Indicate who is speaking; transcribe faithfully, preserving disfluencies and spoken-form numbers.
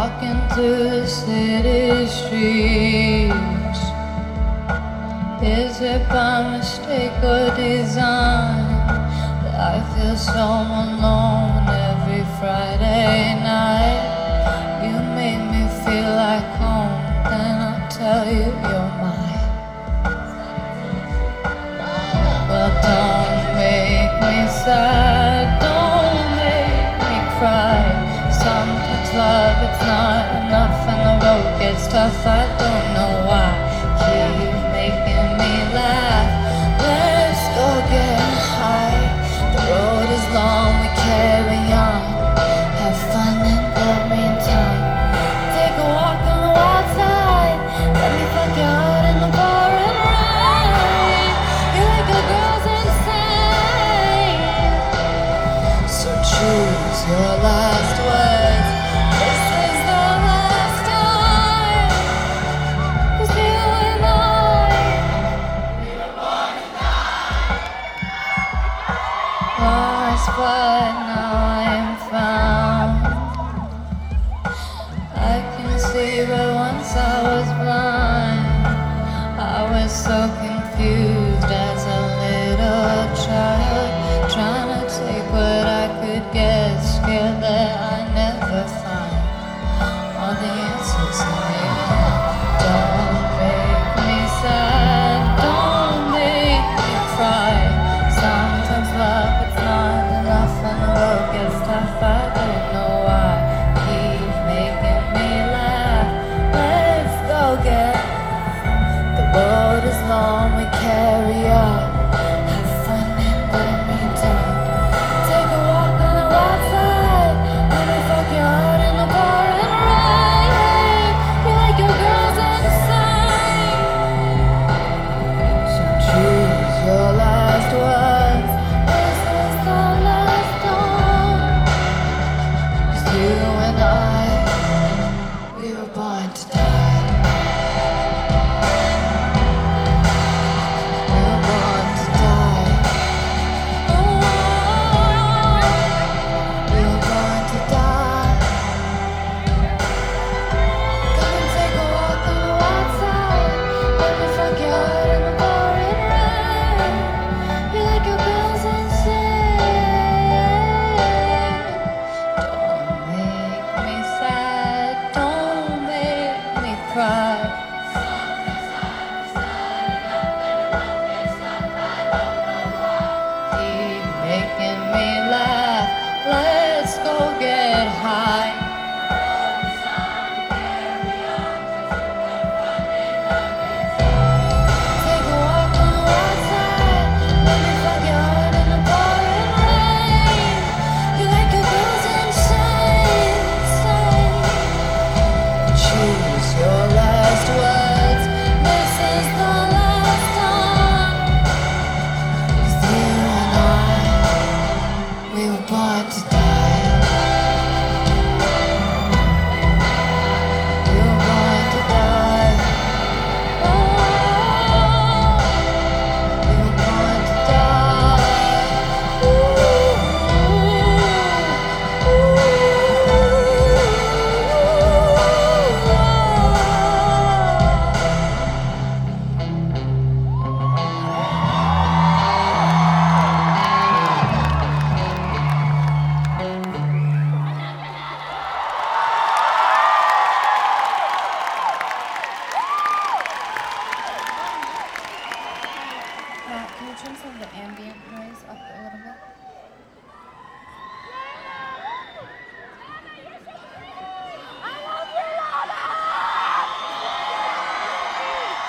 Speaker 1: Walking through the city streets. Is it by mistake or design that I feel so alone every Friday night? You make me feel like home, then I'll tell you you're mine. Well, don't make me sad, don't make me cry. Sometimes love, it's not enough and the road gets tough. I don't know why. Keep making me laugh. Let's go get high. The road is long, we carry on. Have fun in the meantime. Take a walk on the wild side. Let me fuck you out in the bar and ride. You like a girl's insane. So choose your last words. This is the last time. 'Cause you and I, we were born to die. Lost but now I'm found. I can see where once I was blind. I was so